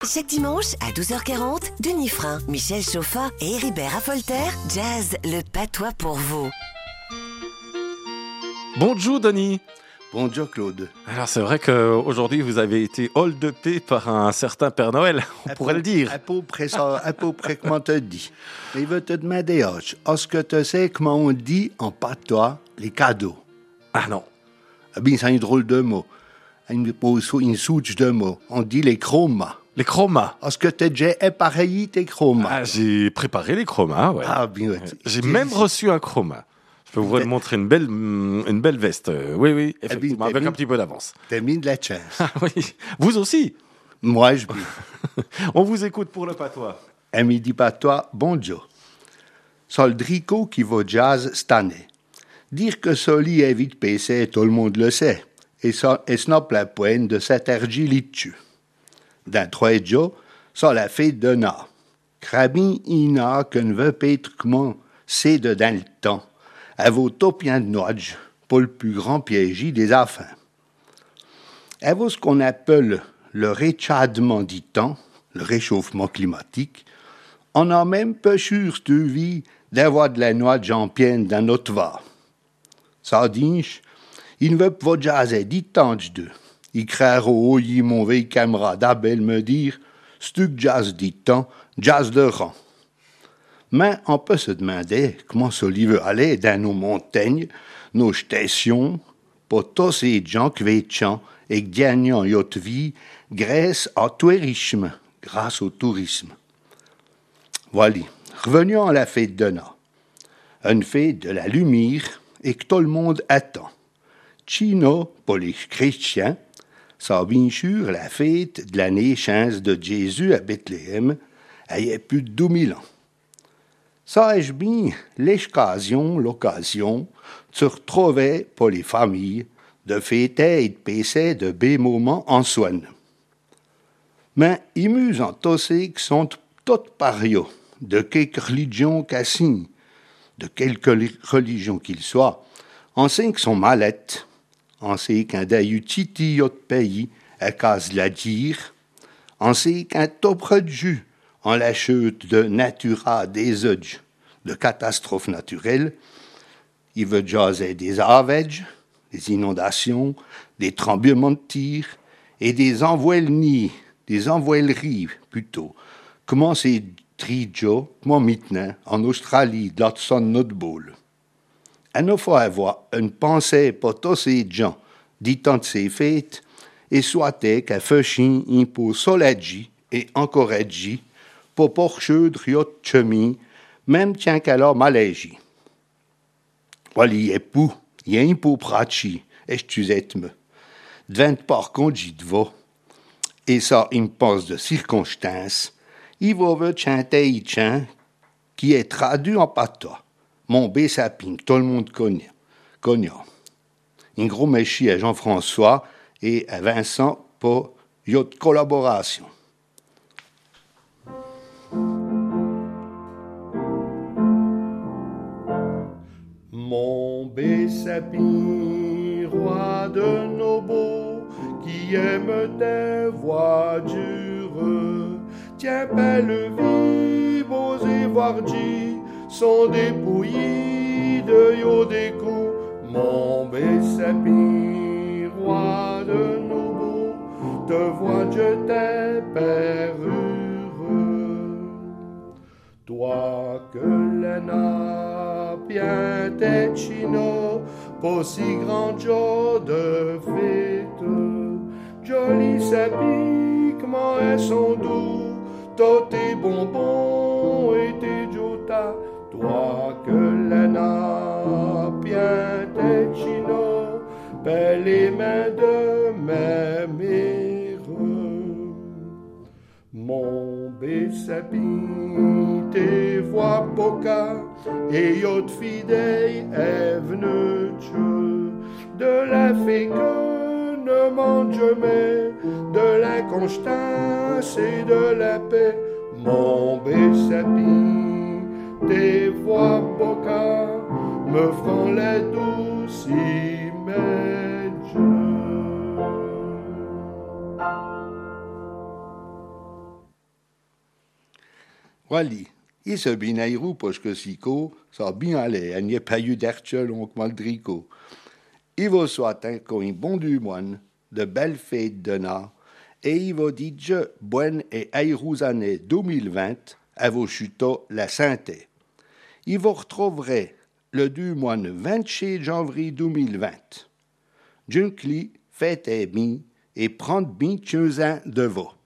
Chaque dimanche à 12h40, Denis Frein, Michel Chauffat et Héribert Affolter jazz le patois pour vous. Bonjour Denis. Bonjour Claude. Alors c'est vrai qu'aujourd'hui vous avez été hold-upé par un certain Père Noël, on pourrait le dire. À peu près ça, à peu près comment te dit. Il veut te demander, est-ce que tu sais comment on dit en patois les cadeaux? Ah non. Ah bien, c'est un drôle de mot. Une souche de mots. On dit les chromas. Les chromas. Est-ce que tu as déjà appareillé tes chromas? Ah, j'ai préparé les chromas, ouais. Ah bien, ouais. J'ai même reçu un chroma. Je peux vous montrer une belle veste. Oui, effectivement, avec un petit peu d'avance. T'as mis de la chance. Ah oui, vous aussi. Moi, je dis. On vous écoute pour le patois. À midi patois, bonjour. C'est le tricot qui va jazz cette année. Dire que Soli est vite PC, tout le monde le sait. Et ça, et snop la poigne de s'attergir là-dessus. Dans 3 jours, ça la fête de na. Crabin ina que ne veut pas être comment c'est de dans le temps. À vos topiens de noix, pour le plus grand piège des affins. À vous ce qu'on appelle le réchauffement du temps, le réchauffement climatique, on a même peu sûr cette vie d'avoir de la noix en pienne dans notre va. Ça dit, il ne veut pas jaser dit tant de. Il craint au haut, mon vieil camarade Abel me dire, stuc jazz dit tant, jazz de rang. Mais on peut se demander comment ce livre allait dans nos montagnes, nos stations, pour tous ces gens qui vêtent et qui gagnent notre vie grâce au tourisme. Voilà, revenons à la fête de Noël. Une fête de la lumière et que tout le monde attend. Chino, pour les chrétiens, ça bien sûr la fête de la naissance de Jésus à Bethléem, il y a plus de 2000 ans. Ça est bien l'occasion de se retrouver pour les familles, de fêter et de passer de beaux moments en soi. Mais amusant aussi que sont toutes pareilles, de quelque religion qu'assigne, de quelque religion qu'il soit, on sait que sont mallettes, on sait qu'un d'ailleurs titi autre pays à cause de la dire, on sait qu'un top jus en la chute de natura des œufs, de catastrophes naturelles, il veut jaser des avages, des inondations, des tremblements de terre et des envoileries plutôt. Comment c'est trijo, comment maintenant, en Australie, de son notre boule. À nos fois avoir une pensée pour tous ces gens, dit tant de ces fêtes, et souhaiter qu'à Feuchin, il peut solagi et encourager pour porcher de riot chemin, même tiens qu'alors malégi. Voilà, il y a un peu prachi, et tu me. Devant par contre, j'y devais. Et ça, il me passe de circonstances, il va chanter un chant qui est traduit en patois. Mon Bessapin, tout le monde connaît. Un gros merci à Jean-François et à Vincent pour votre collaboration. Mon Bessapin, roi de nos beaux, qui aime tes voix dures, tiens pas le vie, beaux et vardi, sont dépouillés de yo des coups. Mon Bessapin, roi de nos beaux, te vois je t'ai heureux. Toi que la nappe bien tes chino, pour si grand jour de fête, joli sapin, comment elles sont doux, tous tes bonbons et tes jotas. Toi que la nappe bien tes chino, belle les mains de mes mères. Mon Bessapin, tes voix poca et yot fidèle est venu de la fée que ne mange jamais, de la constance et de la paix. Mon Bessapin, tes voix poca me feront la douce image. Wally, il se binairou parce que sico, ça bien allé, il n'y a pas eu d'erchel on maldrico. Il va soit un bon du moine, de belles fêtes de na, et il va dire bonne et aïrous année 2020 à vos chuteaux la santé. Il vous retrouverez le du moine 26 janvier 2020. Junkli, faites et bien et prendre bien 15 ans de vous.